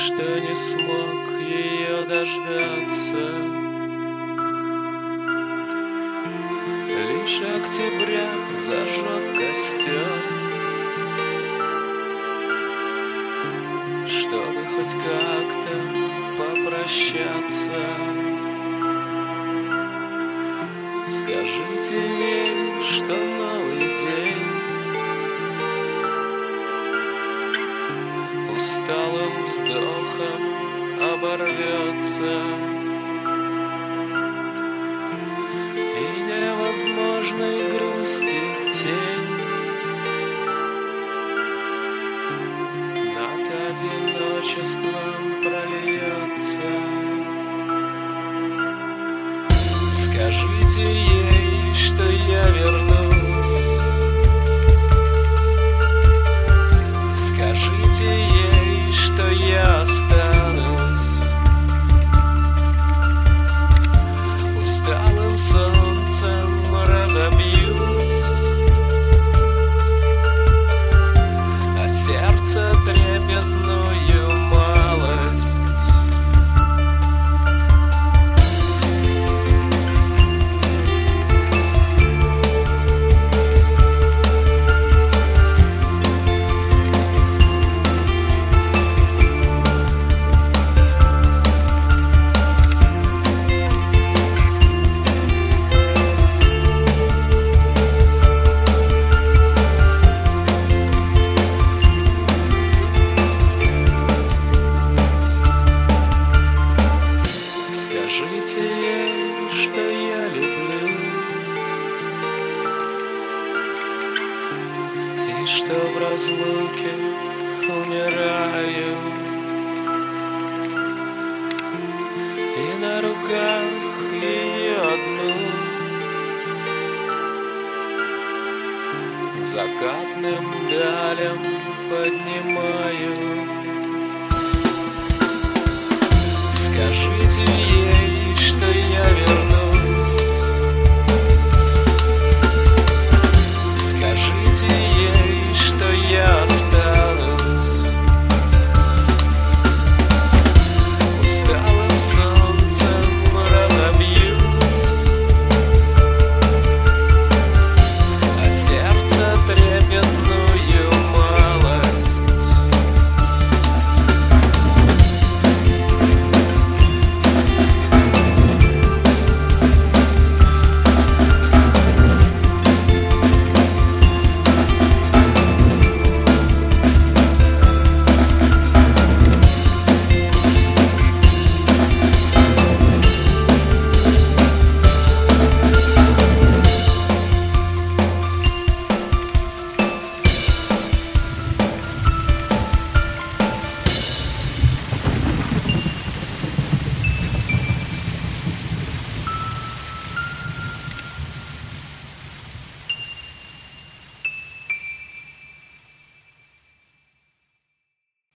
что не смог ее дождаться. Лишь октября зажег костер, чтобы хоть как-то попрощаться. Скажите ей, что новый день усталым вздохом оборвется, и невозможной грусти тень над одиночеством прольется. Скажите ей, что я вернусь. Скажите ей, что я останусь. Усталым солнцем разобьюсь, а сердце трепетную малость. Скажите ей, что я люблю, и что в разлуке умираю, и на руках ее одну закатным далям поднимаю. Скажите ей, что я вернусь.